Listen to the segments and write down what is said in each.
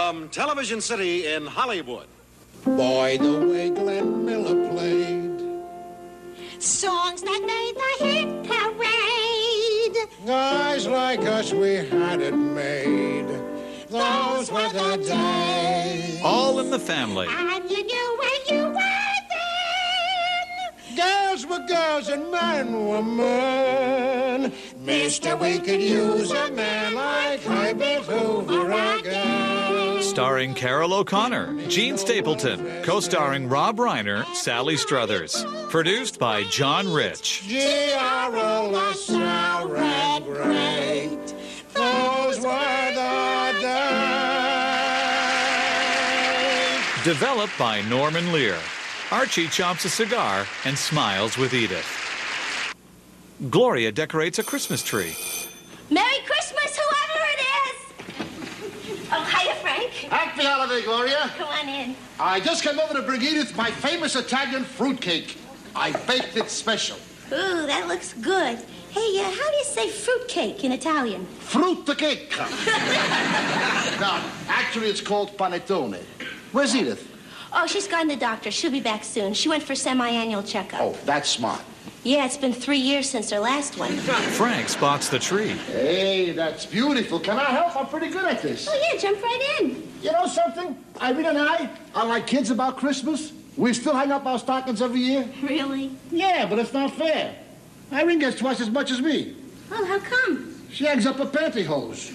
from Television City in Hollywood. Boy, the way Glenn Miller played. Songs that made the hit parade. Guys like us, we had it made. Those were the days. All in the Family. And you knew where you were then. Girls were girls and men were men. Mister, we could use a man like Herbert Hoover again. Starring Carol O'Connor, Gene Stapleton, co-starring Rob Reiner, Sally Struthers. Produced by John Rich. G.R.O.S. red great. Those were the days. Developed by Norman Lear. Archie chops a cigar and smiles with Edith. Gloria decorates a Christmas tree. Merry Christmas, whoever it is. Oh, hiya, Frank. Happy holiday, Gloria. Come on in. I just came over to bring Edith my famous Italian fruitcake. I baked it special. Ooh, that looks good. Hey, how do you say fruitcake in Italian? Frutta cake. No, actually it's called panettone. Where's Edith? Oh, she's gone to the doctor. She'll be back soon. She went for semi-annual checkup. Oh, that's smart. Yeah, it's been 3 years since her last one. Frank spots the tree. Hey, that's beautiful. Can I help? I'm pretty good at this. Oh, yeah, jump right in. You know something? Irene and I are like kids about Christmas. We still hang up our stockings every year. Really? Yeah, but it's not fair. Irene gets twice as much as me. Oh, how come? She hangs up her pantyhose.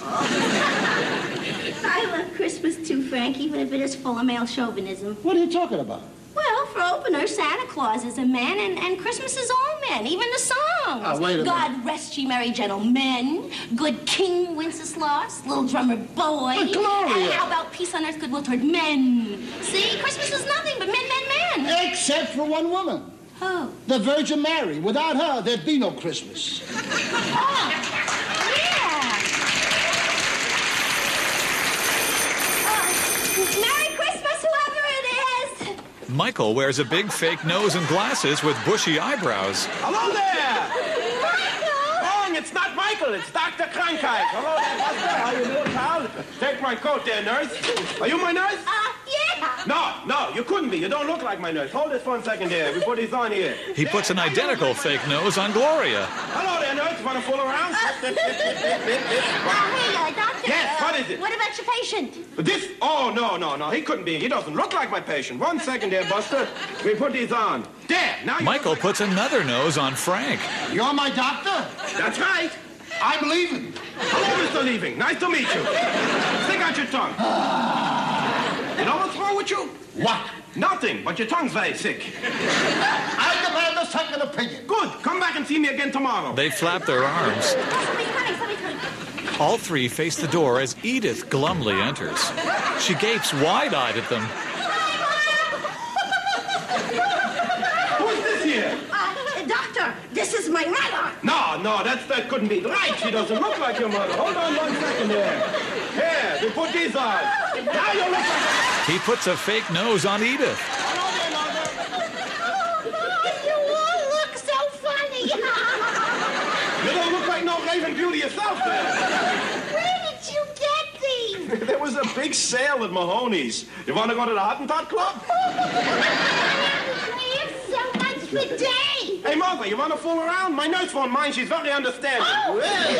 I love Christmas too, Frank, even if it is full of male chauvinism. What are you talking about? Well, for opener, Santa Claus is a man, and Christmas is all men, even the songs. Wait a minute. God rest ye merry gentlemen, good King Wenceslas, little drummer boy. But Gloria. And how about peace on earth, goodwill toward men? See, Christmas is nothing but men, men, men. Except for one woman. Oh. The Virgin Mary. Without her, there'd be no Christmas. Oh, yeah. Merry Christmas, whoever it is. Michael wears a big fake nose and glasses with bushy eyebrows. Hello there! Michael! Wrong, it's not Michael, it's Dr. Krankheit. Hello there, Buster. How you doing, pal? Take my coat there, nurse. Are you my nurse? Yeah. No, you couldn't be. You don't look like my nurse. Hold this for a second there. We put these on here. He puts an identical fake nose on Gloria. Hello there, nurse. Want to fool around? Hey, doctor. Yes, what is it? What about your patient? This? Oh, no. He couldn't be. He doesn't look like my patient. 1 second there, Buster. We put these on. There. Now you Michael look like puts another nose on Frank. You're my doctor? That's right. I'm leaving. Hello, Mr. Leaving. Nice to meet you. Stick out your tongue. You know what's wrong with you? What? Nothing, but your tongue's very sick. I demand a second opinion. Good. Come back and see me again tomorrow. They flap their arms. Somebody's coming. All three face the door as Edith glumly enters. She gapes wide-eyed at them. Who's this here? Doctor, this is my mother. No, that couldn't be right. She doesn't look like your mother. Hold on 1 second there. Here, we put these on. Now you look like... He puts a fake nose on Edith. You all look so funny. You don't look like no Raven Beauty yourself there. Where did you get these? There was a big sale at Mahoney's. You want to go to the Hottentot Club? We have so much for day. Hey, Mother, you want to fool around? My nurse won't mind. She's very understanding. Oh,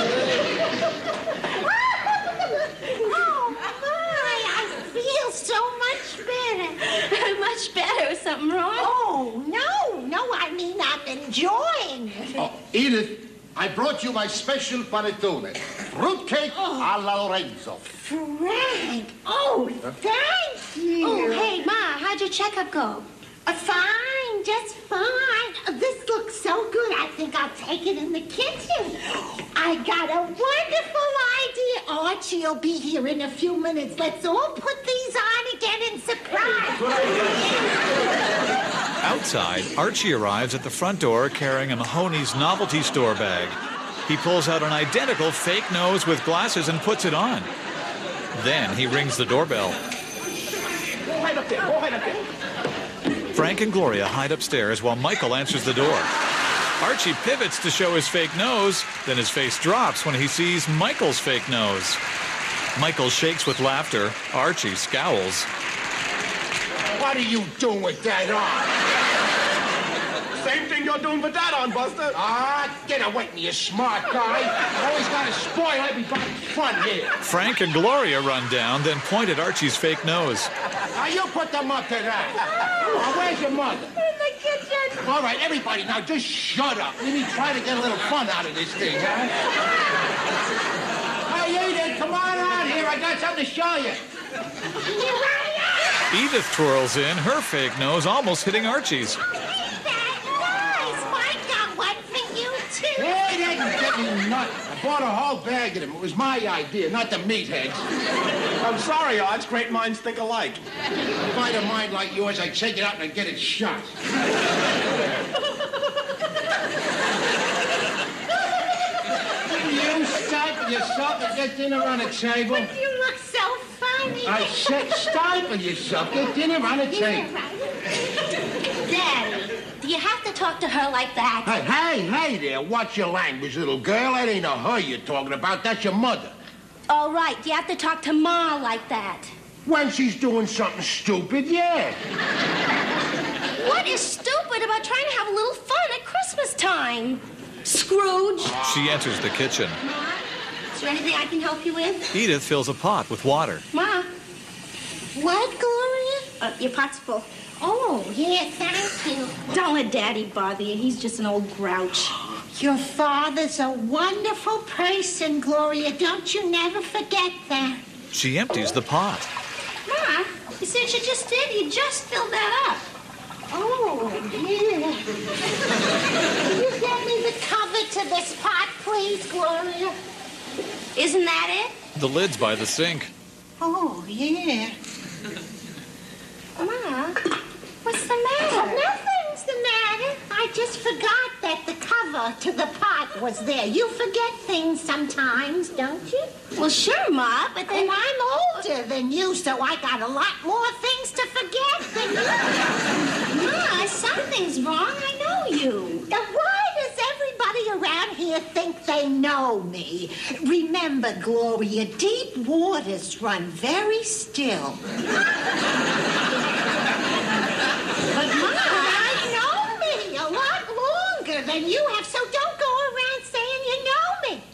my, I feel so much better. Much better? Something wrong? Oh, no, I mean I'm enjoying. Oh, Edith, I brought you my special panettone. Fruitcake a la Lorenzo. Frank, thank you. Oh, hey, Ma, how'd your checkup go? Fine, just fine. This looks so good, I think I'll take it in the kitchen. I got a wonderful idea. Archie'll be here in a few minutes. Let's all put these on again in surprise. Outside, Archie arrives at the front door carrying a Mahoney's novelty store bag. He pulls out an identical fake nose with glasses and puts it on. Then he rings the doorbell. Go right up there. Frank and Gloria hide upstairs while Michael answers the door. Archie pivots to show his fake nose, then his face drops when he sees Michael's fake nose. Michael shakes with laughter. Archie scowls. What are you doing with that arm? Same thing you're doing with that on, Buster. Ah, get away from me, you smart guy. Always gotta spoil everybody's fun here. Frank and Gloria run down, then point at Archie's fake nose. Now, you put them up to that. Oh, where's your mother? In the kitchen. All right, everybody, now just shut up. Let me try to get a little fun out of this thing, huh? Hey, Edith, come on out here. I got something to show you. Edith twirls in, her fake nose almost hitting Archie's. Hey, that didn't get me nuts. I bought a whole bag of them. It was my idea, not the meatheads. I'm sorry, Arch. Great minds think alike. If I had a mind like yours, I'd take it out and I'd get it shot. You stifle yourself and get dinner on the table. But you look so funny. I said stifle yourself. Get dinner on the table. Daddy, do you have to talk to her like that? Hey there. Watch your language, little girl. That ain't a her you're talking about. That's your mother. All right, do you have to talk to Ma like that? When she's doing something stupid, yeah. What is stupid about trying to have a little fun at Christmas time? Scrooge? She enters the kitchen. Ma, is there anything I can help you with? Edith fills a pot with water. Ma. What, Gloria? Your pot's full. Oh, yeah, thank you. Don't let Daddy bother you. He's just an old grouch. Your father's a wonderful person, Gloria. Don't you never forget that. She empties the pot. Ma, you said you just did. You just filled that up. Oh, yeah. Can you get me the cover to this pot, please, Gloria? Isn't that it? The lid's by the sink. Oh, yeah. Ma, what's the matter? Nothing's the matter. I just forgot that the cover to the pot was there. You forget things sometimes, don't you? Well, sure, Ma, but then... And I'm older than you, so I got a lot more things to forget than you. Ma, something's wrong. I know you. Why does everybody around here think they know me? Remember, Gloria, deep waters run very still. But, Ma, I know me a lot longer than you have, so don't go around saying you know me.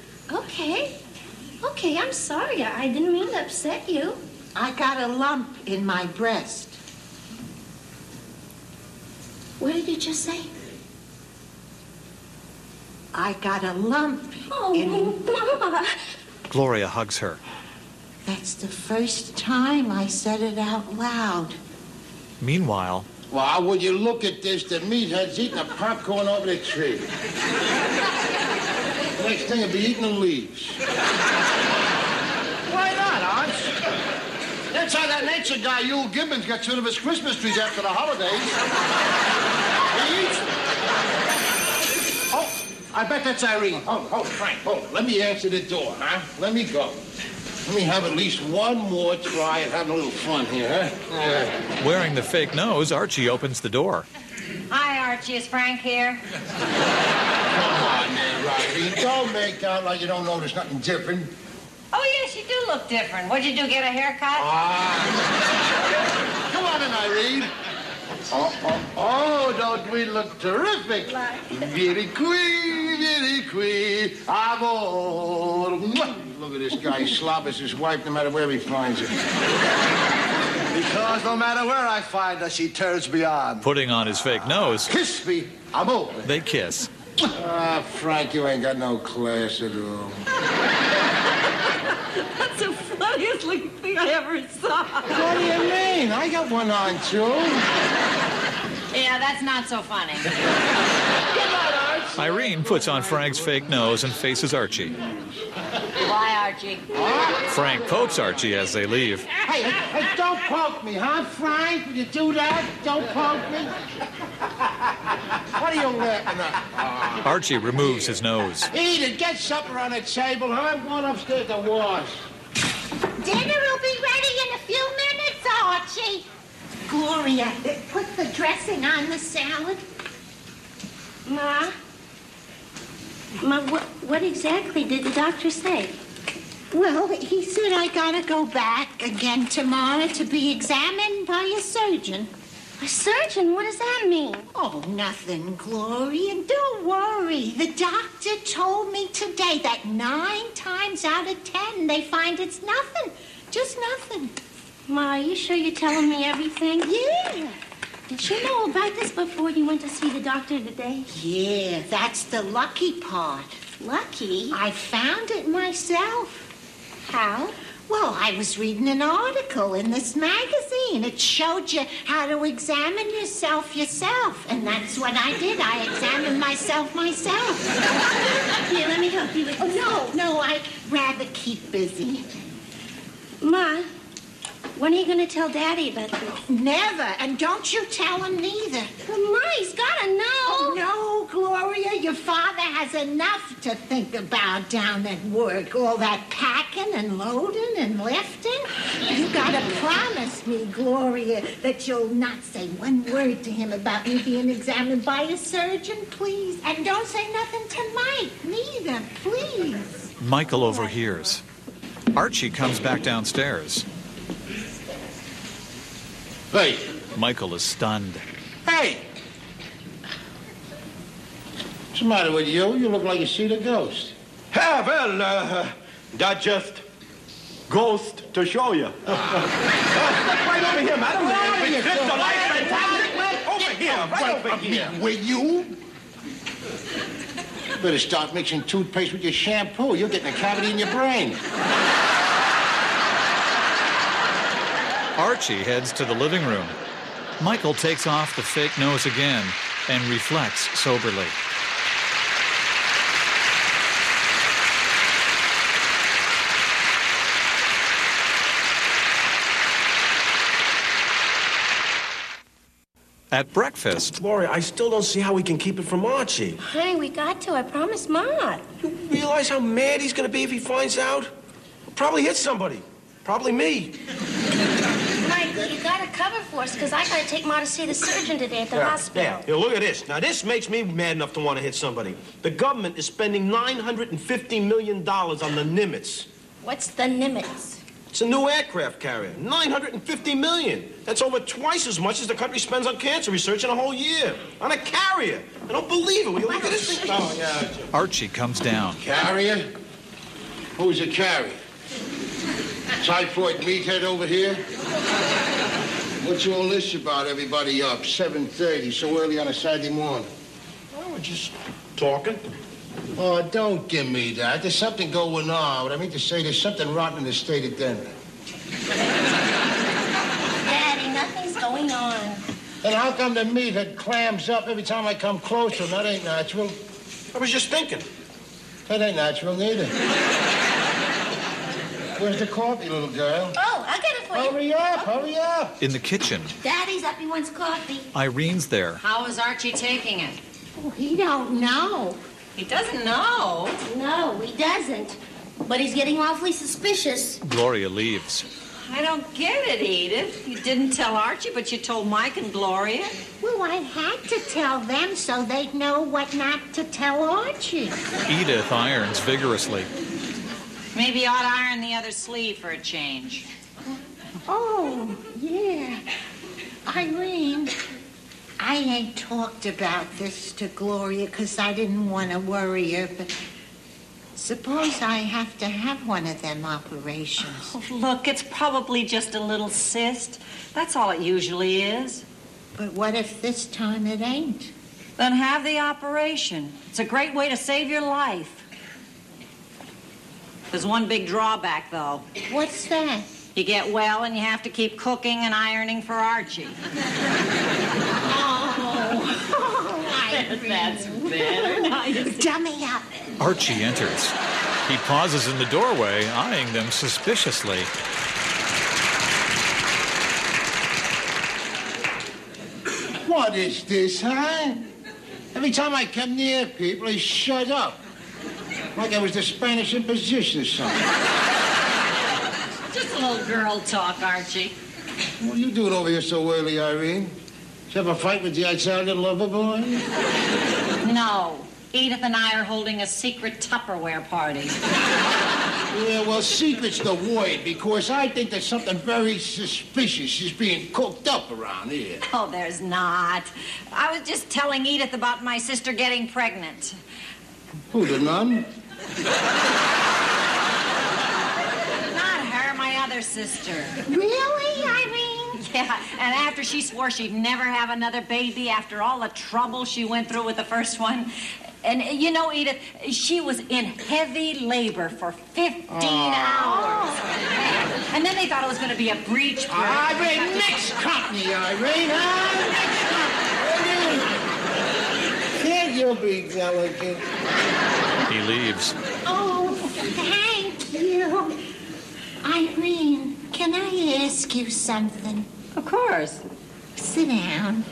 Okay, I'm sorry. I didn't mean to upset you. I got a lump in my breast. What did you just say? I got a lump in... Mama! Gloria hugs her. That's the first time I said it out loud. Meanwhile, Well, would you look at this? The meathead's eating the popcorn over the tree. Next thing he'll be eating the leaves. Why not, Arch? That's how that nature guy, Yul Gibbons, gets rid of his Christmas trees after the holidays. He eats them. Oh, I bet that's Irene. Hold, Frank, hold. Let me answer the door, huh? Let me go. Let me have at least one more try at having a little fun here, huh? wearing the fake nose, Archie opens the door. Hi, Archie. Is Frank here? Come on there, Irene. Don't make out like you don't notice nothing different. Oh, yes, you do look different. What'd you do, get a haircut? Come on in, Irene. Oh, don't we look terrific? Very queen, amor. Look at this guy, slobbers his wife no matter where he finds her. Because no matter where I find her, she turns me on. Putting on his fake nose, Kiss me, amor. they kiss. Ah, Frank, you ain't got no class at all. That's the funniest looking thing I ever saw. What do you mean? I got one on, too. Yeah, that's not so funny. Irene puts on Frank's fake nose and faces Archie. Why, Archie? Frank pokes Archie as they leave. Hey, don't poke me, huh, Frank? Will you do that? Don't poke me. What are you laughing at? Archie removes his nose. Eat it. Get supper on the table, huh? I'm going upstairs to wash. Dinner will be ready in a few minutes, Archie. Gloria, put the dressing on the salad. Ma, what exactly did the doctor say? Well, he said I gotta go back again tomorrow to be examined by a surgeon. A surgeon? What does that mean? Oh, nothing, Gloria. Don't worry. The doctor told me today that 9 times out of 10 they find it's nothing. Just nothing. Ma, are you sure you're telling me everything? Yeah. Did you know about this before you went to see the doctor today? Yeah, that's the lucky part. Lucky? I found it myself. How? Well, I was reading an article in this magazine. It showed you how to examine yourself. And that's what I did. I examined myself. Here, let me help you with this. Oh, no, I'd rather keep busy. Ma, when are you going to tell Daddy about this? Never. And don't you tell him neither. But Ma, he's got to know. Oh, no, Gloria. Your father has enough to think about down at work. All that packing and loading and lifting. You got to promise me, Gloria, that you'll not say one word to him about me being examined by a surgeon, please. And don't say nothing to Mike, neither, please. Michael overhears. Archie comes back downstairs. Hey. Michael is stunned. Hey! What's the matter with you? You look like you see the ghost. Yeah, well, that just goes to show you. Step right over here, madam. We clip the light fantastic. Over here, right over here. With you? Better start mixing toothpaste with your shampoo. You're getting a cavity in your brain. Archie heads to the living room. Michael takes off the fake nose again and reflects soberly. At breakfast, Gloria, I still don't see how we can keep it from Archie. Honey, we got to. I promised Ma. You realize how mad he's going to be if he finds out? He'll probably hit somebody. Probably me. Michael, you got to cover for us, because I got to take Ma to see the surgeon today at the hospital. Here, look at this. Now, this makes me mad enough to want to hit somebody. The government is spending $950 million on the Nimitz. What's the Nimitz? It's a new aircraft carrier. $950 million. That's over twice as much as the country spends on cancer research in a whole year. On a carrier. I don't believe it. Will you look at this thing? Oh, yeah. Archie comes down. Carrier? Who's a carrier? Typhoid meathead over here? What's all this about, everybody up? 7:30, so early on a Saturday morning. Well, we're just talking. Oh, don't give me that. There's something going on. What I mean to say, there's something rotten in the state of Denver. Daddy, nothing's going on. And how come the meathead clams up every time I come close to him? That ain't natural. I was just thinking. That ain't natural, neither. Where's the coffee, little girl? Oh, I'll get it for you. Hurry up, hurry up. In the kitchen, Daddy's up. He wants coffee. Irene's there. How is Archie taking it? Oh, he don't know. He doesn't know. No, he doesn't. But he's getting awfully suspicious. Gloria leaves. I don't get it, Edith. You didn't tell Archie, but you told Mike and Gloria. Well, I had to tell them so they'd know what not to tell Archie. Edith irons vigorously. Maybe you ought to iron the other sleeve for a change. Oh, yeah. Irene, I ain't talked about this to Gloria because I didn't want to worry her, but suppose I have to have one of them operations. Oh, look, it's probably just a little cyst. That's all it usually is. But what if this time it ain't? Then have the operation. It's a great way to save your life. There's one big drawback, though. What's that? You get well and you have to keep cooking and ironing for Archie. Irene. That's better. Now you see. Dummy up. Archie enters. He pauses in the doorway, eyeing them suspiciously. What is this, huh? Every time I come near people, they shut up. Like I was the Spanish Inquisition or something. Just a little girl talk, Archie. What are you doing over here so early, Irene? Did you have a fight with the Italian lover boy? No. Edith and I are holding a secret Tupperware party. Yeah, well, secret's the word, because I think there's something very suspicious is being cooked up around here. Oh, there's not. I was just telling Edith about my sister getting pregnant. Who, the nun? Not her, my other sister. Really, Irene? Yeah, and after she swore she'd never have another baby after all the trouble she went through with the first one. And you know, Edith, she was in heavy labor for 15 hours. And then they thought it was going to be a breech. Irene, next company, Irene, huh? Can't you be delicate? He leaves. Oh, thank you. Irene, can I ask you something? Of course. Sit down.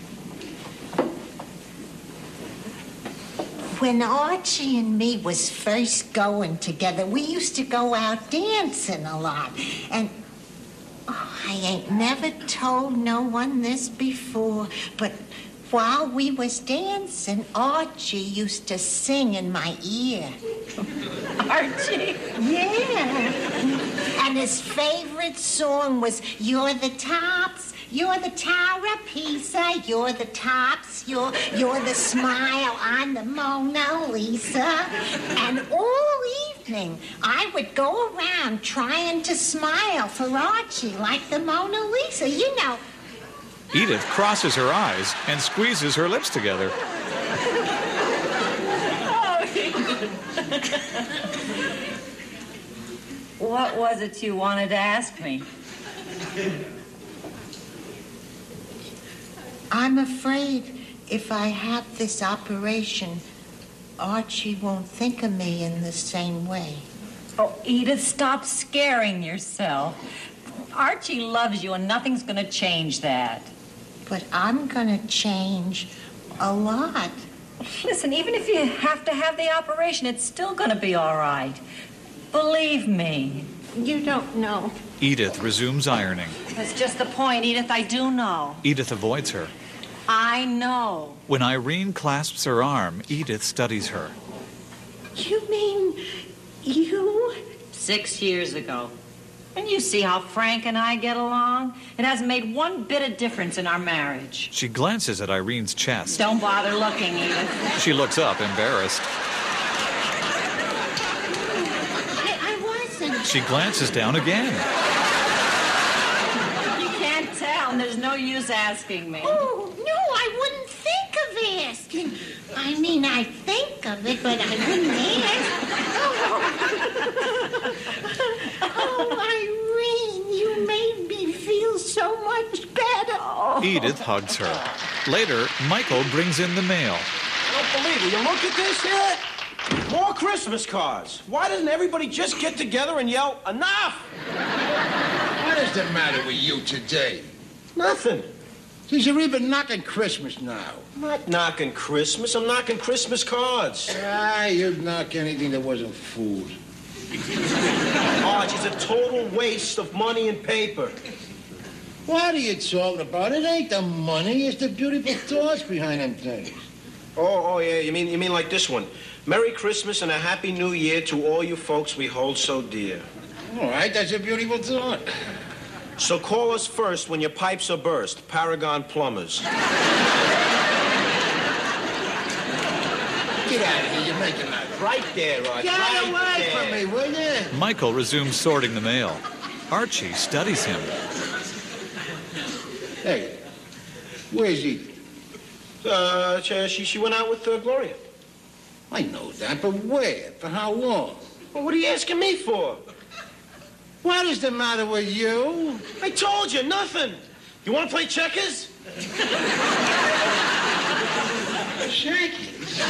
When Archie and me was first going together, we used to go out dancing a lot. And I ain't never told no one this before, but while we was dancing, Archie used to sing in my ear. Archie? Yeah. And his favorite song was You're the Tops, You're the Tower of Pisa, You're the Tops, you're the smile on the Mona Lisa. And all evening, I would go around trying to smile for Archie like the Mona Lisa, you know. Edith crosses her eyes and squeezes her lips together. What was it you wanted to ask me? I'm afraid if I have this operation, Archie won't think of me in the same way. Oh, Edith, stop scaring yourself. Archie loves you, and nothing's going to change that. But I'm gonna change a lot. Listen, even if you have to have the operation, it's still going to be all right. Believe me. You don't know. Edith resumes ironing. That's just the point, Edith. I do know. Edith avoids her. I know. When Irene clasps her arm, Edith studies her. You mean you? 6 years ago. And you see how Frank and I get along? It hasn't made one bit of difference in our marriage. She glances at Irene's chest. Don't bother looking, Edith. She looks up, embarrassed. I wasn't. She glances down again. You can't tell, and there's no use asking me. Oh, no, I wouldn't think of asking. I mean, I think of it, but I wouldn't ask. Oh, Irene, you made me feel so much better. Edith hugs her. Later, Michael brings in the mail. I don't believe it. You look at this here? More Christmas cards. Why doesn't everybody just get together and yell, enough? What is the matter with you today? Nothing. You're even knocking Christmas now. I'm not knocking Christmas. I'm knocking Christmas cards. You'd knock anything that wasn't food. Archie, it's a total waste of money and paper. What are you talking about? It ain't the money. It's the beautiful thoughts behind them things. Oh, yeah. You mean like this one? Merry Christmas and a Happy New Year to all you folks we hold so dear. All right, that's a beautiful thought. So call us first when your pipes are burst. Paragon Plumbers. Get out of here. You're making that. Right there, Archie. Get right away there. from me, will you? Michael resumes sorting the mail. Archie studies him. Hey, where's Edith? She went out with Gloria. I know that, but where? For how long? Well, what are you asking me for? What is the matter with you? I told you, nothing. You want to play checkers? Checkers?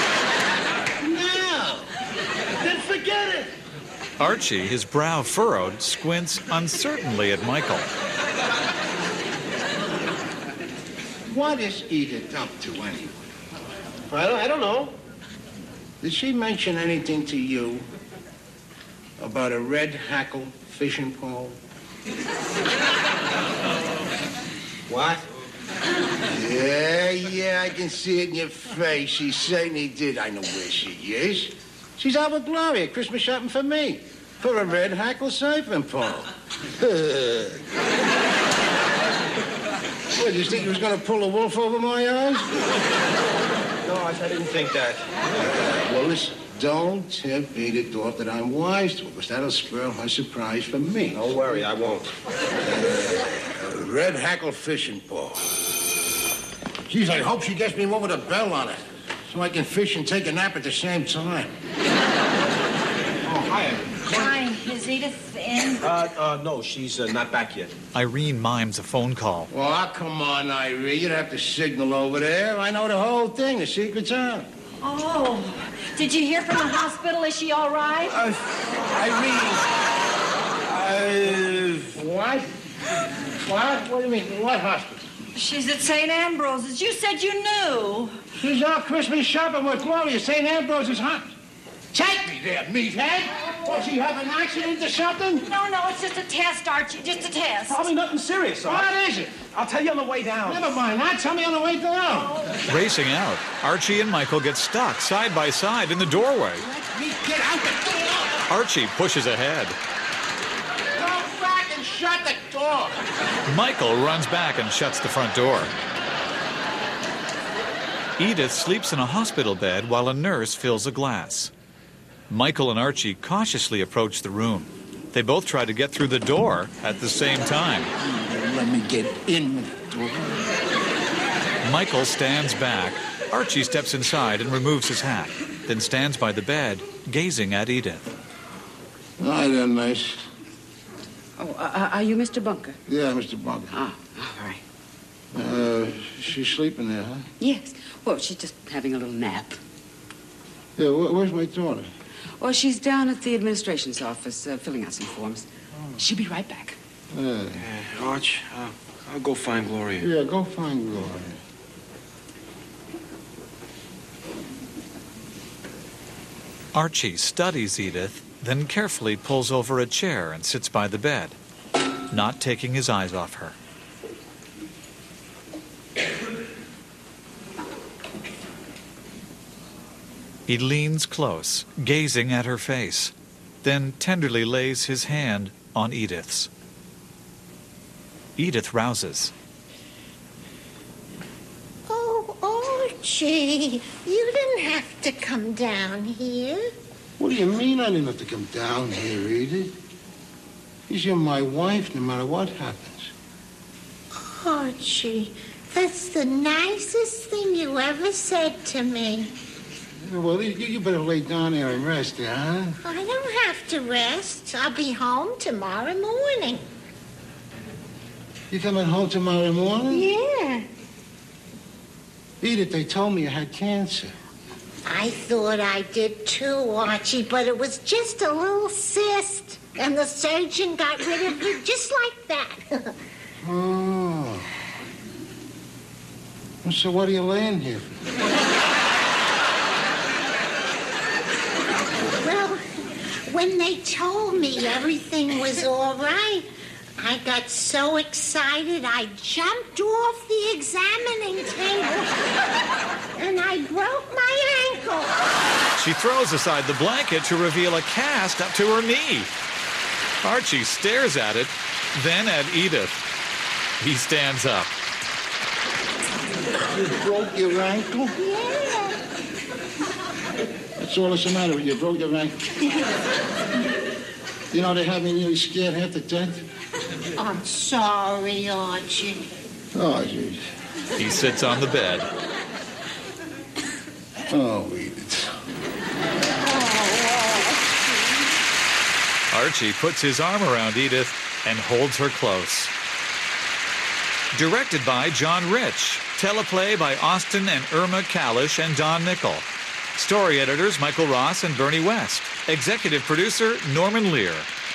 No. Then forget it. Archie, his brow furrowed, squints uncertainly at Michael. What is Edith up to, anyway? I don't know. Did she mention anything to you about a red hackle fishing pole? What? Yeah, I can see it in your face. She certainly did. I know where she is. She's out with Gloria, Christmas shopping for me. For a red hackle siphon pole. What, you think he was going to pull a wolf over my eyes? No, I didn't think that. Well, listen, don't tip Edith off that I'm wise to her, because that'll spoil her surprise for me. Don't worry, I won't. Red hackle fishing pole. Geez, I hope she gets me one with a bell on it, so I can fish and take a nap at the same time. Oh, hi. Hi, is Edith in? No, she's not back yet. Irene mimes a phone call. Well, come on, Irene. You'd have to signal over there. I know the whole thing. The secret's out. Oh, did you hear from the hospital? Is she all right? Irene. What? What? What do you mean? What hospital? She's at St. Ambrose's. You said you knew. She's out Christmas shopping with Gloria. St. Ambrose's hospital. Take me there, meathead. Will she have an accident or something? No, it's just a test, Archie. Just a test. Probably nothing serious, Arch. What is it? I'll tell you on the way down. Never mind that. Tell me on the way down. Racing out, Archie and Michael get stuck side by side in the doorway. Let me get out the door. Archie pushes ahead. Go back and shut the door. Michael runs back and shuts the front door. Edith sleeps in a hospital bed while a nurse fills a glass. Michael and Archie cautiously approach the room. They both try to get through the door at the same time. Let me get in the door. Michael stands back. Archie steps inside and removes his hat, then stands by the bed, gazing at Edith. Hi there, nice. Oh, are you Mr. Bunker? Yeah, Mr. Bunker. Ah, all right. She's sleeping there, huh? Yes. Well, she's just having a little nap. Yeah, where's my daughter? Well, she's down at the administration's office filling out some forms. She'll be right back. Arch, I'll go find Gloria. Yeah, go find Gloria. Archie studies Edith, then carefully pulls over a chair and sits by the bed, not taking his eyes off her. He leans close, gazing at her face, then tenderly lays his hand on Edith's. Edith rouses. Oh, Archie, you didn't have to come down here. What do you mean I didn't have to come down here, Edith? You're my wife no matter what happens. Archie, that's the nicest thing you ever said to me. Well, you better lay down there and rest, huh? I don't have to rest. I'll be home tomorrow morning. You coming home tomorrow morning? Yeah. Edith, they told me you had cancer. I thought I did too, Archie, but it was just a little cyst. And the surgeon got rid of it just like that. Oh. Well, so what are you laying here for? Well, when they told me everything was all right, I got so excited I jumped off the examining table and I broke my ankle. She throws aside the blanket to reveal a cast up to her knee. Archie stares at it, then at Edith. He stands up. You broke your ankle? Yeah. That's all that's the matter with you. You broke your ankle. You know, they had me nearly scared half to death. I'm sorry, Archie. Oh, jeez. He sits on the bed. Oh, Edith. Archie puts his arm around Edith and holds her close. Directed by John Rich. Teleplay by Austin and Irma Kalish and Don Nickel. Story editors Michael Ross and Bernie West. Executive producer Norman Lear.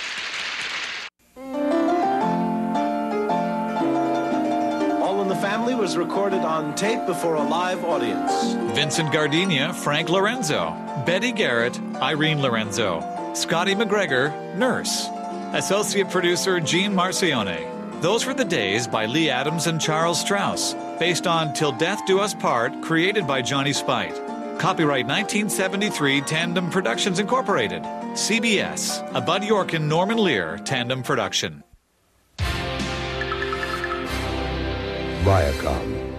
All in the Family was recorded on tape before a live audience. Vincent Gardenia, Frank Lorenzo. Betty Garrett, Irene Lorenzo. Scotty McGregor, nurse. Associate producer Gene Marcione. Those Were the Days by Lee Adams and Charles Strauss. Based on Till Death Do Us Part, created by Johnny Spite. Copyright 1973 Tandem Productions Incorporated. CBS, a Bud York and Norman Lear tandem production. Viacom.